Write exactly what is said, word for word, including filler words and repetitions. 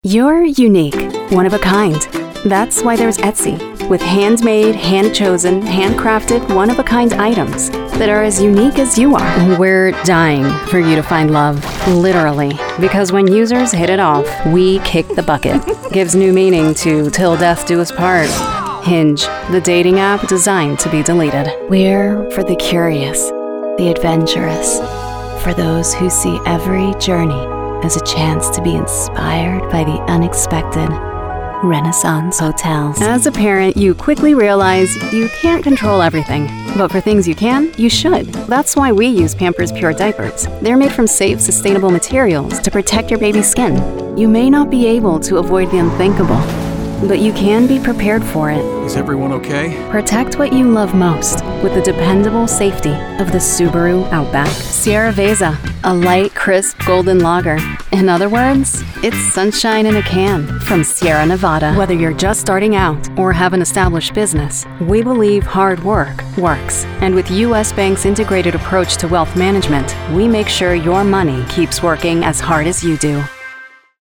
You're unique, one of a kind. That's why there's Etsy, with handmade, hand-chosen, handcrafted, one-of-a-kind items that are as unique as you are. We're dying for you to find love, literally, because when users hit it off, we kick the bucket. Gives new meaning to Till Death Do Us Part. Hinge, the dating app designed to be deleted. We're for the curious, the adventurous, for those who see every journey as a chance to be inspired by the unexpected. Renaissance Hotels. As a parent, you quickly realize you can't control everything, but for things you can, you should. That's why we use Pampers Pure Diapers. They're made from safe, sustainable materials to protect your baby's skin. You may not be able to avoid the unthinkable, but you can be prepared for it. Is everyone okay? Protect what you love most with the dependable safety of the Subaru Outback. Sierra Veza, a light, crisp golden lager. In other words, it's sunshine in a can from Sierra Nevada. Whether you're just starting out or have an established business, we believe hard work works. And with U S Bank's integrated approach to wealth management, we make sure your money keeps working as hard as you do.